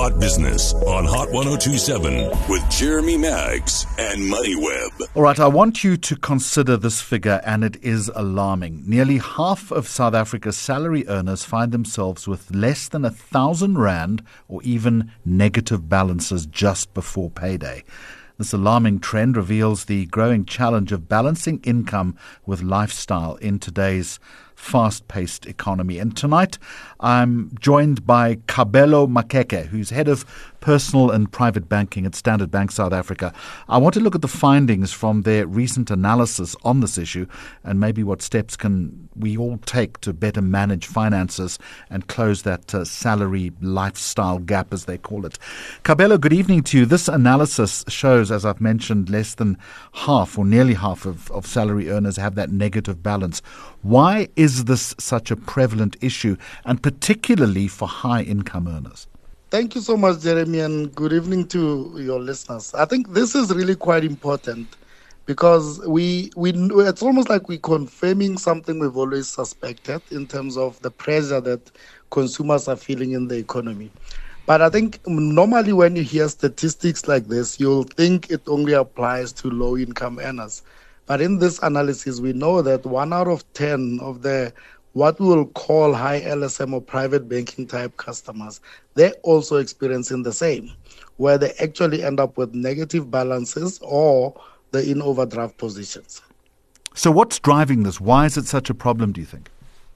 Hot Business on Hot 1027 with Jeremy Maggs and MoneyWeb. All right, I want you to consider this figure, and it is alarming. Nearly half of South Africa's salary earners find themselves with less than R1,000 or even negative balances just before payday. This alarming trend reveals the growing challenge of balancing income with lifestyle in today's fast-paced economy. And tonight, I'm joined by Kabelo Makeke, who's head of personal and private banking at Standard Bank South Africa. I want to look at the findings from their recent analysis on this issue and maybe what steps can we all take to better manage finances and close that salary lifestyle gap, as they call it. Kabelo, good evening to you. This analysis shows, as I've mentioned, less than half or nearly half of salary earners have that negative balance. Why is this such a prevalent issue, and particularly for high-income earners? Thank you so much, Jeremy, and good evening to your listeners. I think this is really quite important because it's almost like we're confirming something we've always suspected in terms of the pressure that consumers are feeling in the economy. But I think normally when you hear statistics like this, you'll think it only applies to low-income earners. But in this analysis, we know that 1 out of 10 of the what we will call high LSM or private banking type customers, they're also experiencing the same, where they actually end up with negative balances or they're in overdraft positions. So what's driving this? Why is it such a problem, do you think?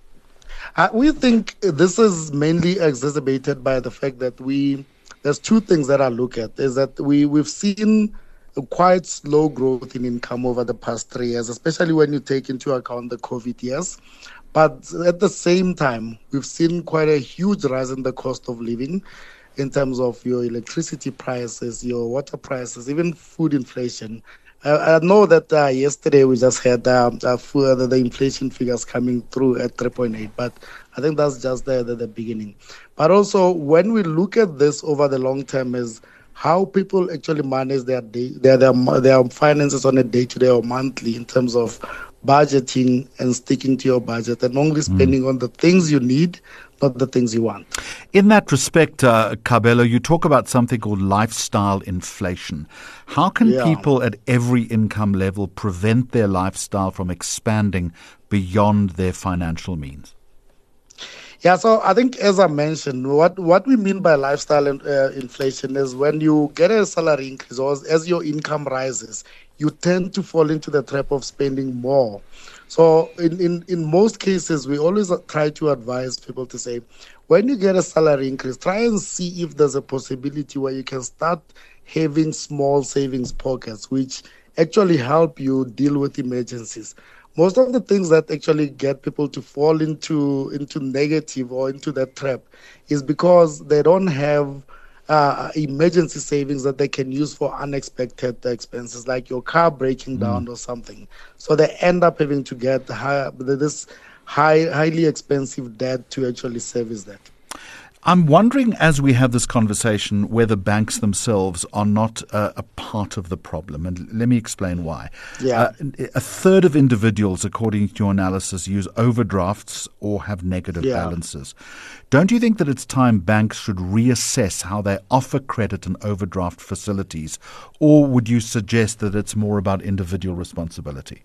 We think this is mainly exacerbated by the fact that there's two things that I look at, is that we've seen quite slow growth in income over the past 3 years, especially when you take into account the COVID years. But at the same time, we've seen quite a huge rise in the cost of living in terms of your electricity prices, your water prices, even food inflation. I know that yesterday we just had the inflation figures coming through at 3.8, but I think that's just the beginning. But also, when we look at this over the long term, is how people actually manage their finances on a day-to-day or monthly in terms of budgeting and sticking to your budget and only spending on the things you need, not the things you want. In that respect, Kabelo, you talk about something called lifestyle inflation. How can people at every income level prevent their lifestyle from expanding beyond their financial means? Yeah, so I think, as I mentioned, what we mean by lifestyle inflation is when you get a salary increase or as your income rises, you tend to fall into the trap of spending more. So in most cases, we always try to advise people to say, when you get a salary increase, try and see if there's a possibility where you can start having small savings pockets, which actually help you deal with emergencies. Most of the things that actually get people to fall into negative or into that trap is because they don't have emergency savings that they can use for unexpected expenses, like your car breaking down or something. So they end up having to get this highly expensive debt to actually service that. I'm wondering, as we have this conversation, whether banks themselves are not a part of the problem. And let me explain why. Yeah. A third of individuals, according to your analysis, use overdrafts or have negative balances. Don't you think that it's time banks should reassess how they offer credit and overdraft facilities? Or would you suggest that it's more about individual responsibility?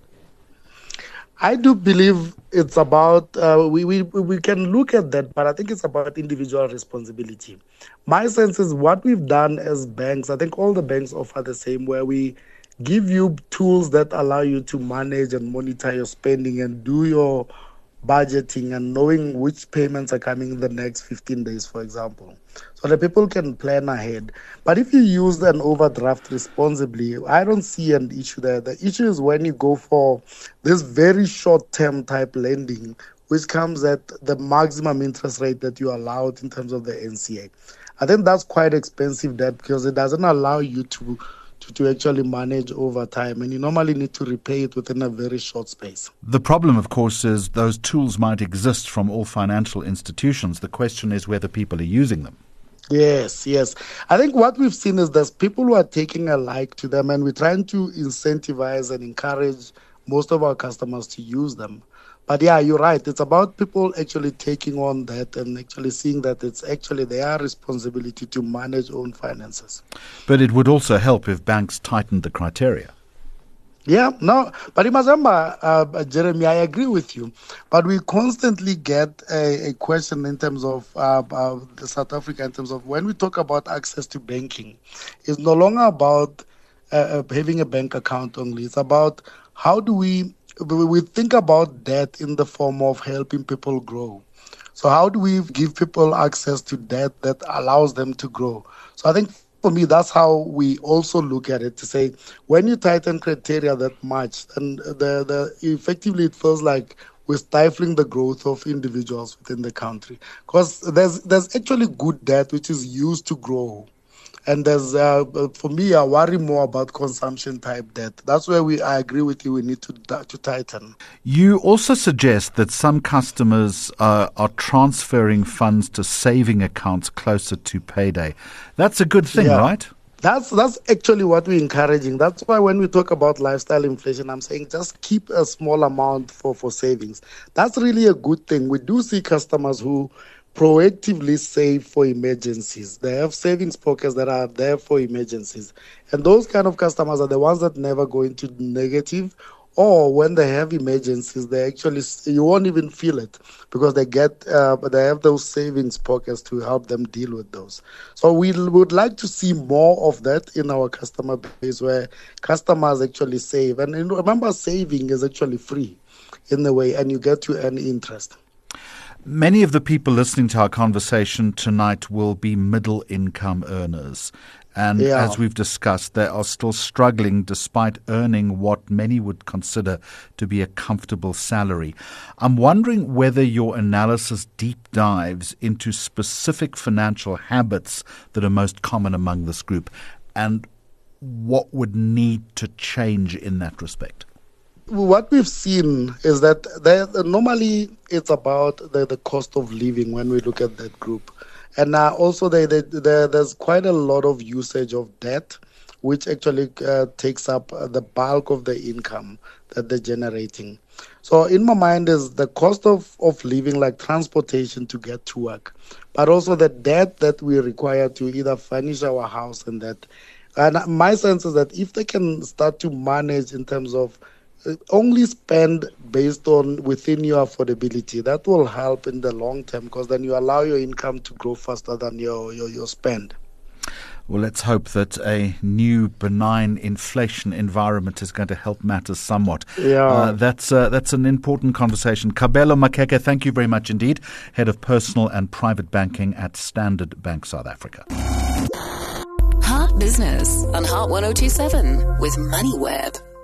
I do believe it's about, we can look at that, but I think it's about individual responsibility. My sense is what we've done as banks, I think all the banks offer the same, where we give you tools that allow you to manage and monitor your spending and do your budgeting and knowing which payments are coming in the next 15 days, for example, so that people can plan ahead. But if you use an overdraft responsibly, I don't see an issue there. The issue is when you go for this very short-term type lending, which comes at the maximum interest rate that you are allowed in terms of the NCA. I think that's quite expensive debt because it doesn't allow you to actually manage over time, and you normally need to repay it within a very short space. The problem, of course, is those tools might exist from all financial institutions. The question is whether people are using them. Yes. I think what we've seen is there's people who are taking a like to them, and we're trying to incentivize and encourage most of our customers to use them. But yeah, you're right. It's about people actually taking on that and actually seeing that it's actually their responsibility to manage own finances. But it would also help if banks tightened the criteria. Yeah, no, but you must remember, Jeremy, I agree with you. But we constantly get a question in terms of the South Africa, in terms of when we talk about access to banking, it's no longer about having a bank account only. It's about how do we think about debt in the form of helping people grow. So how do we give people access to debt that allows them to grow? So I think for me, that's how we also look at it, to say, when you tighten criteria that much, and effectively it feels like we're stifling the growth of individuals within the country. Because there's actually good debt which is used to grow. And there's, for me, I worry more about consumption type debt. That's where I agree with you, we need to tighten. You also suggest that some customers are transferring funds to saving accounts closer to payday. That's a good thing, right? That's actually what we're encouraging. That's why when we talk about lifestyle inflation, I'm saying just keep a small amount for savings. That's really a good thing. We do see customers who proactively save for emergencies. They have savings pockets that are there for emergencies. And those kind of customers are the ones that never go into negative, or when they have emergencies, they actually, you won't even feel it because they have those savings pockets to help them deal with those. So we would like to see more of that in our customer base, where customers actually save. And remember, saving is actually free in a way, and you get to earn interest. Many of the people listening to our conversation tonight will be middle income earners. And as we've discussed, they are still struggling despite earning what many would consider to be a comfortable salary. I'm wondering whether your analysis deep dives into specific financial habits that are most common among this group and what would need to change in that respect. What we've seen is that normally it's about the cost of living when we look at that group. And also there's quite a lot of usage of debt, which actually takes up the bulk of the income that they're generating. So in my mind is the cost of living, like transportation to get to work, but also the debt that we require to either furnish our house and that. And my sense is that if they can start to manage in terms of only spend based on within your affordability, that will help in the long term, because then you allow your income to grow faster than your spend. Well, let's hope that a new benign inflation environment is going to help matters somewhat. That's an important conversation. Kabelo Makeke, thank you very much indeed. Head of Personal and Private Banking at Standard Bank South Africa. Heart Business on Heart 102.7 with MoneyWeb.